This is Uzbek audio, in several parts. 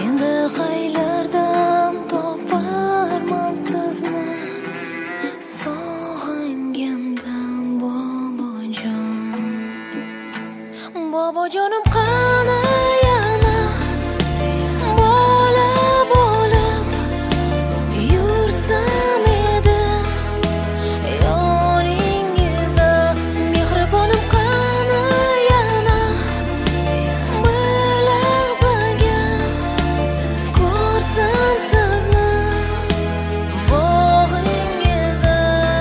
Endi qaylardan toparman sizni sog'ingandan bobojonim qani yana bola bo'lib yursam edi yoningizda mehribonim qani yana bir lahzaga ko'rsam sizni bog'ingizda.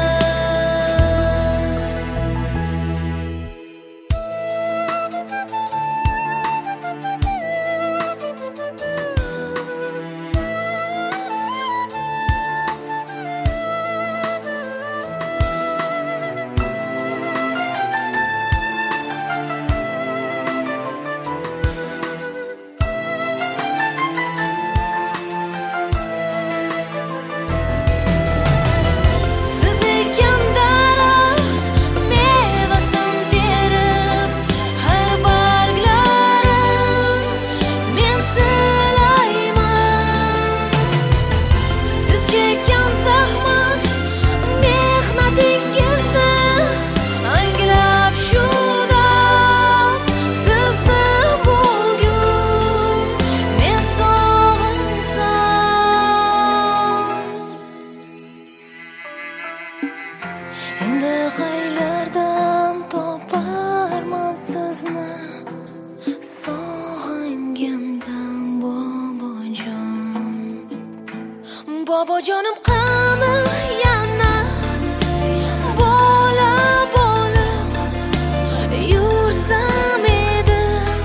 Endi qaylardan toparman sizni sog'ingandan bobojonim qani yana bola bo'lib yursam edi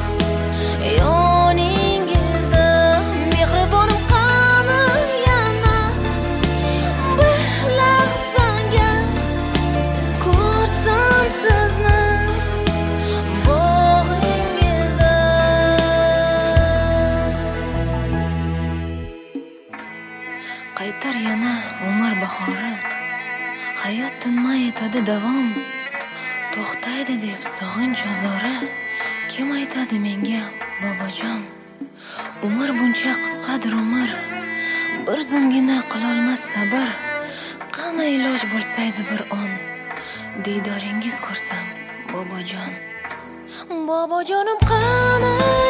yoningizda mehribonim qani yana bir lahzaga ko'rsam sizni bog'ingizda. Qaytar yana umr bahori, hayot tinmay etadi davom, to'xtaydi deb sog'inch ozori. Kim aytadi menga bobojon, umr buncha qisqadir umr, bir zumgina qilolmas sabr. Qani iloj bo'lsaydi bir on, diydoringiz ko'rsam bobojon. Bobojonim qani